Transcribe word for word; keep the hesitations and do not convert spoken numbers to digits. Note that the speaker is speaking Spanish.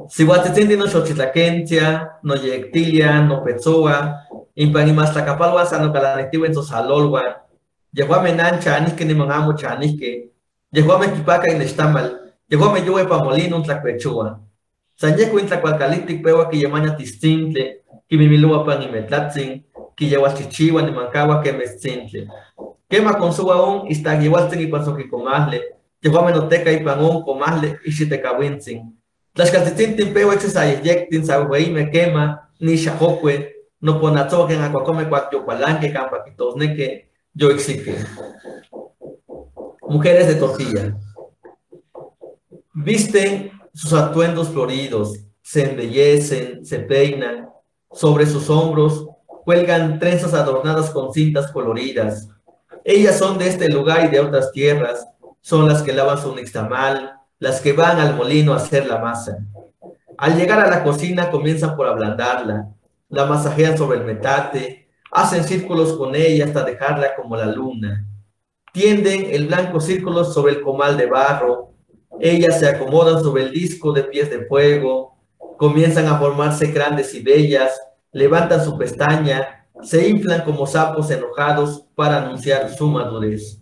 Si guatitzinti no xochitlaquentia, no yectilia, no petzoa, impanimas tlacapalua sano calanectiva en sosalolwan, yehuame nancha anisque ni mangamo chanisque, yehuame kipaca in estamal, yehuame yue pa molino tlacuechua. Sanyeku in tlacualcalitic pewa que yemaña tistintle, que mimilua pan imetlatzin, que yehuachichiwa ni mancagua que mestzintle. Quema con su aún, istaguihualtzin y pansoquicomasle, yehuame noteca y panón comasle y xitecawintzin. Tlaxcaltitzintin pewa exesayectin sahueime quema, ni xajocue, no ponatzoquen acuacome cuacyopalanque, campaquitosneque, yo exique. Mujeres de tortilla. Visten sus atuendos floridos, se embellecen, se peinan, sobre sus hombros cuelgan trenzas adornadas con cintas coloridas. Ellas son de este lugar y de otras tierras, son las que lavan su nixtamal, las que van al molino a hacer la masa. Al llegar a la cocina comienzan por ablandarla, la masajean sobre el metate, hacen círculos con ella hasta dejarla como la luna. Tienden el blanco círculo sobre el comal de barro, ellas se acomodan sobre el disco de pies de fuego, comienzan a formarse grandes y bellas, levantan su pestaña, se inflan como sapos enojados para anunciar su madurez.